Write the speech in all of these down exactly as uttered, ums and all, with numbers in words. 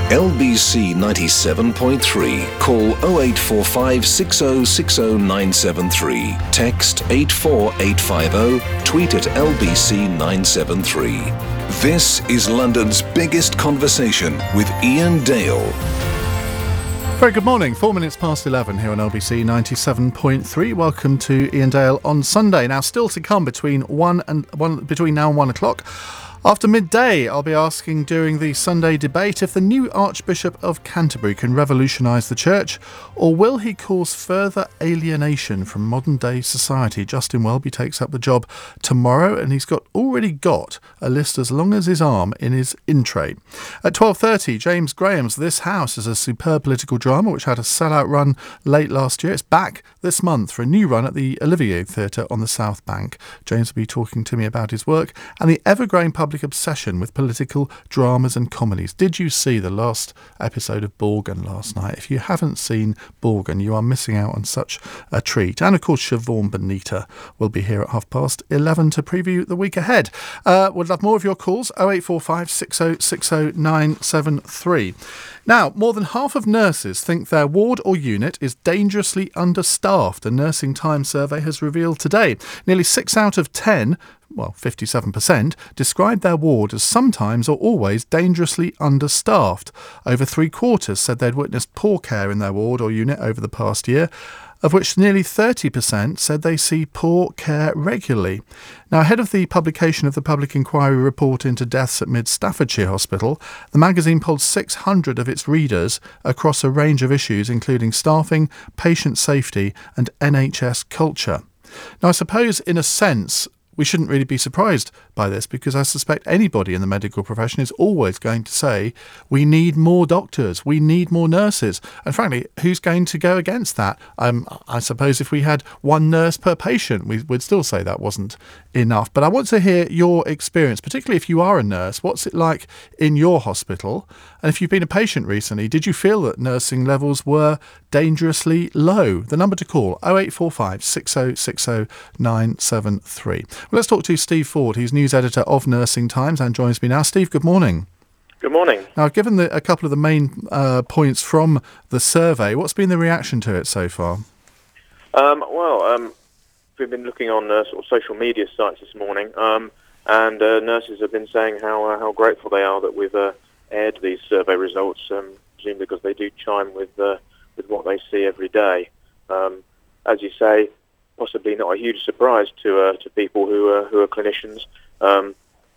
L B C ninety-seven point three. Call oh eight four five, six oh six oh nine seven three. Text eight four eight five oh. Tweet at L B C nine seven three. This is London's biggest conversation with Ian Dale. Very good morning. Four minutes past eleven here on L B C ninety-seven point three. Welcome to Ian Dale on Sunday. Now, still to come between one and one between now and one o'clock. After midday, I'll be asking during the Sunday debate if the new Archbishop of Canterbury can revolutionise the church, or will he cause further alienation from modern-day society. Justin Welby takes up the job tomorrow, and he's got already got a list as long as his arm in his in-tray. At twelve thirty, James Graham's This House is a superb political drama which had a sell-out run late last year. It's back this month for a new run at the Olivier Theatre on the South Bank. James will be talking to me about his work and the ever-growing public obsession with political dramas and comedies. Did you see the last episode of Borgen last night? If you haven't seen Borgen, you are missing out on such a treat. And of course, Siobhan Benita will be here at half past eleven to preview the week ahead. Uh, would love more of your calls. oh eight four five, six oh six oh nine seven three. Now, more than half of nurses think their ward or unit is dangerously understaffed, a Nursing Times survey has revealed today. Nearly six out of ten, well, fifty-seven percent, described their ward as sometimes or always dangerously understaffed. Over three quarters said they'd witnessed poor care in their ward or unit over the past year, of which nearly thirty percent said they see poor care regularly. Now, ahead of the publication of the Public Inquiry report into deaths at Mid Staffordshire Hospital, the magazine polled six hundred of its readers across a range of issues, including staffing, patient safety and N H S culture. Now, I suppose, in a sense, we shouldn't really be surprised by this, because I suspect anybody in the medical profession is always going to say, we need more doctors, we need more nurses. And frankly, who's going to go against that? Um, I suppose if we had one nurse per patient, we would still say that wasn't enough. But I want to hear your experience, particularly if you are a nurse. What's it like in your hospital? And if you've been a patient recently, did you feel that nursing levels were dangerously low? The number to call, oh eight four five, six oh six oh nine seven three. Well, let's talk to Steve Ford. He's news editor of Nursing Times and joins me now. Steve, good morning. Good morning. Now, given the, a couple of the main uh, points from the survey, what's been the reaction to it so far? Um, well, um, we've been looking on uh, sort of social media sites this morning, um, and uh, nurses have been saying how uh, how grateful they are that we've uh, aired these survey results, um, presumably because they do chime with uh, with what they see every day. Um, as you say, possibly not a huge surprise to uh, to people who are who are clinicians, um,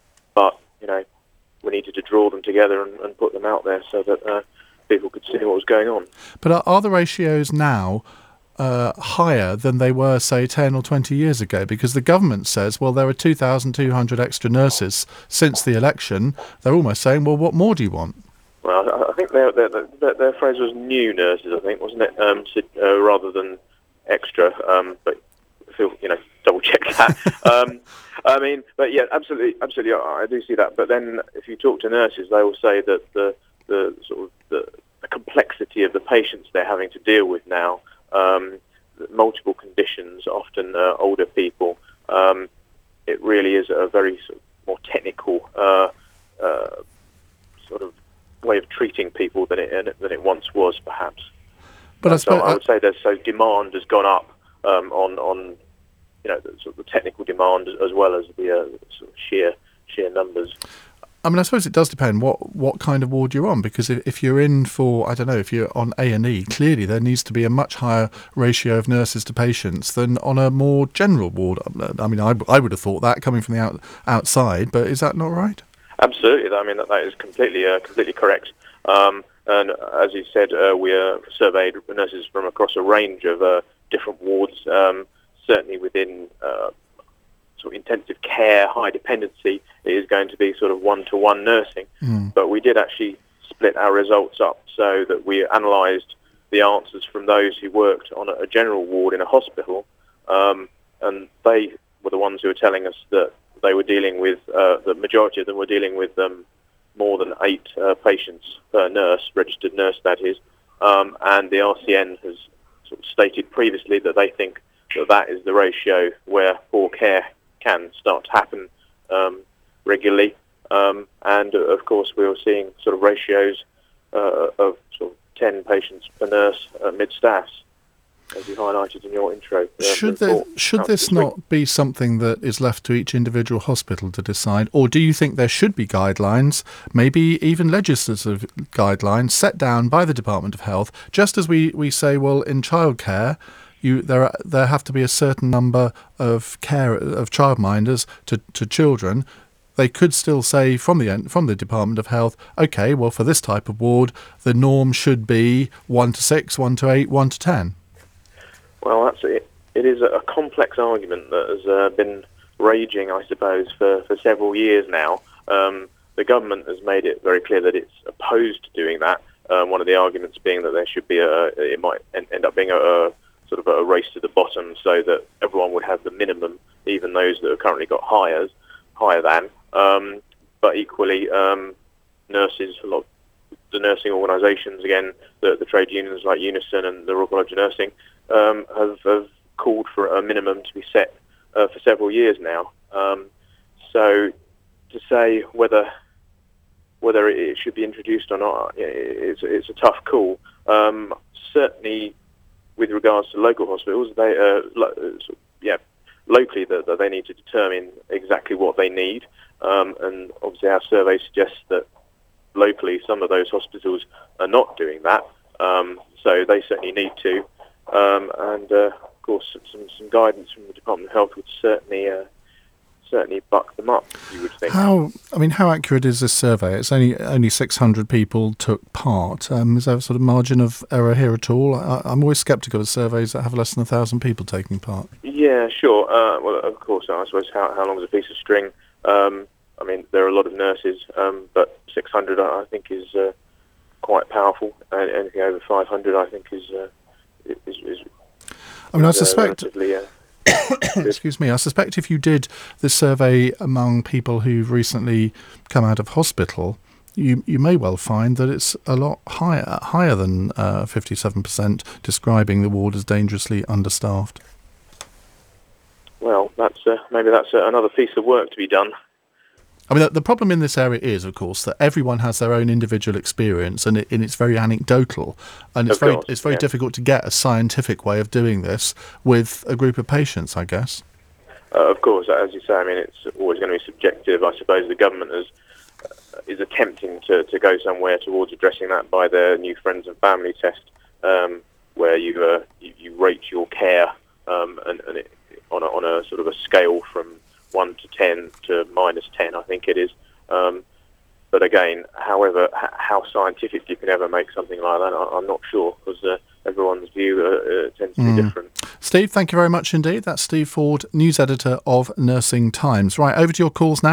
but you know, we needed to draw them together and, and put them out there so that uh, people could see what was going on. But are, are the ratios now uh, higher than they were, say, ten or twenty years ago? Because the government says, well, there are two thousand two hundred extra nurses since the election. They're almost saying, well, what more do you want? Well, I, I think their, their, their, their phrase was new nurses, I think, wasn't it, um, to, uh, rather than extra, um, but feel, you know, double check that. um, I mean, but yeah, absolutely, absolutely, I, I do see that. But then, if you talk to nurses, they will say that the the sort of the, the complexity of the patients they're having to deal with now, um, multiple conditions, often uh, older people. Um, it really is a very sort of more technical uh, uh, sort of way of treating people than it than it once was, perhaps. But I, suppose, so I would say there's so demand has gone up um, on on. You know, the, sort of the technical demand as well as the uh, sort of sheer sheer numbers. I mean, I suppose it does depend what, what kind of ward you're on, because if, if you're in for, I don't know, if you're on A and E, clearly there needs to be a much higher ratio of nurses to patients than on a more general ward. I mean, I, I would have thought that coming from the out, outside, but is that not right? Absolutely. I mean, that, that is completely uh, completely correct. Um, and as you said, uh, we uh, surveyed nurses from across a range of uh, different wards. Um, Certainly within uh, sort of intensive care, high dependency, it is going to be sort of one-to-one nursing. Mm. But we did actually split our results up so that we analysed the answers from those who worked on a, a general ward in a hospital, um, and they were the ones who were telling us that they were dealing with, uh, the majority of them were dealing with um, more than eight uh, patients per nurse, registered nurse that is, um, and the R C N has sort of stated previously that they think that that is the ratio where poor care can start to happen um, regularly. Um, and, uh, of course, we were seeing sort of ratios uh, of sort of ten patients per nurse uh, mid-staffs, as you highlighted in your intro. Uh, should there, should this this not be something that is left to each individual hospital to decide, or do you think there should be guidelines, maybe even legislative guidelines, set down by the Department of Health, just as we, we say, well, in childcare, you there are, there have to be a certain number of care of childminders to, to children. They could still say from the end, from the Department of Health, okay, well, for this type of ward, the norm should be one to six, one to eight, one to ten. Well, that's it. It is a complex argument that has uh, been raging, I suppose, for, for several years now. Um, the government has made it very clear that it's opposed to doing that. Um, one of the arguments being that there should be a, it might end up being a, a sort of a race to the bottom, so that everyone would have the minimum, even those that have currently got higher, higher than. Um, but equally, um, nurses, a lot of the nursing organisations, again, the, the trade unions like Unison and the Royal College of Nursing, um, have, have called for a minimum to be set uh, for several years now. Um, so to say whether whether it should be introduced or not, it's, it's a tough call. Um, certainly, with regards to local hospitals, they uh, lo- yeah, locally that, that they need to determine exactly what they need. Um, and obviously our survey suggests that locally some of those hospitals are not doing that. Um, so they certainly need to. Um, and uh, of course some, some guidance from the Department of Health would certainly uh, certainly buck them up, you would think. How, I mean, how accurate is this survey? It's only only six hundred people took part. Um, is there a sort of margin of error here at all? I, I'm always sceptical of surveys that have less than a thousand people taking part. Yeah, sure. Uh, well, of course, I suppose how, how long is a piece of string? Um, I mean, there are a lot of nurses, um, but six hundred I think is uh, quite powerful. And anything over five hundred I think is... Uh, is, is I mean, I uh, suspect... Uh, Excuse me. I suspect if you did this survey among people who've recently come out of hospital, you you may well find that it's a lot higher higher than uh, fifty-seven percent describing the ward as dangerously understaffed. Well, that's uh, maybe that's uh, another piece of work to be done. I mean, the, the problem in this area is, of course, that everyone has their own individual experience, and, it, and it's very anecdotal, and it's Of very course, it's very yeah. difficult to get a scientific way of doing this with a group of patients, I guess. Uh, of course, as you say, I mean, it's always going to be subjective. I suppose the government is uh, is attempting to, to go somewhere towards addressing that by their new friends and family test, um, where you, uh, you you rate your care um, and, and it, on a, on a sort of a scale from one to ten to minus ten, I think it is. Um, but again, however, h- how scientific you can ever make something like that, I- I'm not sure, because uh, everyone's view uh, uh, tends to Mm. be different. Steve, thank you very much indeed. That's Steve Ford, news editor of Nursing Times. Right, over to your calls now.